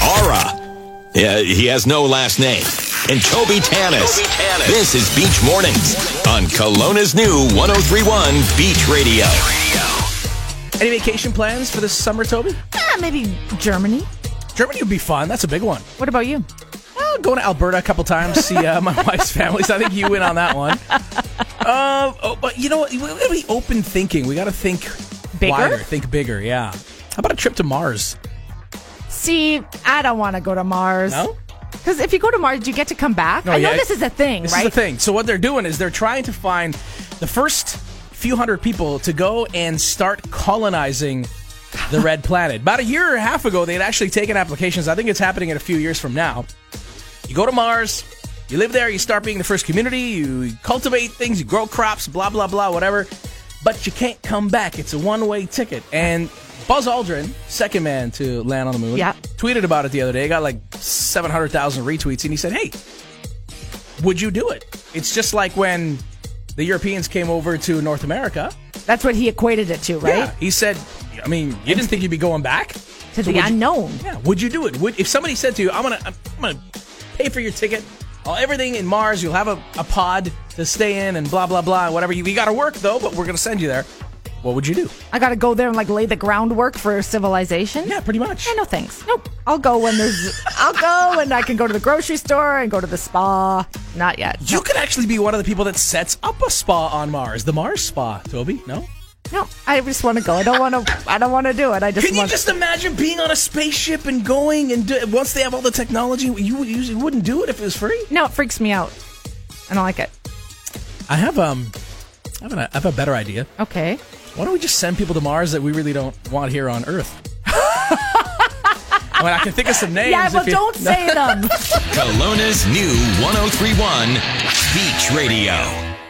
Aura. Yeah, he has no last name. And Toby Tanis. This is Beach Mornings on Kelowna's new 103.1 Beach Radio. Any vacation plans for this summer, Toby? Maybe Germany. Germany would be fun. That's a big one. What about you? Going to Alberta a couple times, see my wife's family. So I think you win on that one. But you know what? We got to be open thinking. We got to think Bigger? wider, think bigger, yeah. How about a trip to Mars? See, I don't want to go to Mars. No? Because if you go to Mars, you get to come back. No, I know yeah, this is a thing, This right? is the thing. So what they're doing is they're trying to find the first few hundred people to go and start colonizing the red planet. About a year and a half ago, they had actually taken applications. I think it's happening in a few years from now. You go to Mars, you live there, you start being the first community, you cultivate things, you grow crops, blah, blah, blah, whatever. But you can't come back. It's a one-way ticket. And Buzz Aldrin, second man to land on the moon, tweeted about it the other day. Got like 700,000 retweets. And he said, hey, would you do it? It's just like when the Europeans came over to North America. That's what he equated it to, right? Yeah. He said, I mean, you didn't think you'd be going back? To the unknown. Would you do it? If somebody said to you, I'm gonna pay for your ticket, everything in Mars, you'll have a pod to stay in and blah, blah, blah, whatever. You got to work, though, but we're going to send you there. What would you do? I got to go there and lay the groundwork for civilization? Yeah, pretty much. Yeah, no thanks. Nope. I'll go when I can go to the grocery store and go to the spa. Not yet. You could actually be one of the people that sets up a spa on Mars. The Mars Spa, Toby, no? No, I just want to go. I don't want to do it. Can you just imagine being on a spaceship and going and once they have all the technology, you wouldn't do it if it was free? No, it freaks me out. I don't like it. I have a better idea. Okay. Why don't we just send people to Mars that we really don't want here on Earth? I mean, I can think of some names. Yeah, but don't say them. Kelowna's new 103.1 Beach Radio.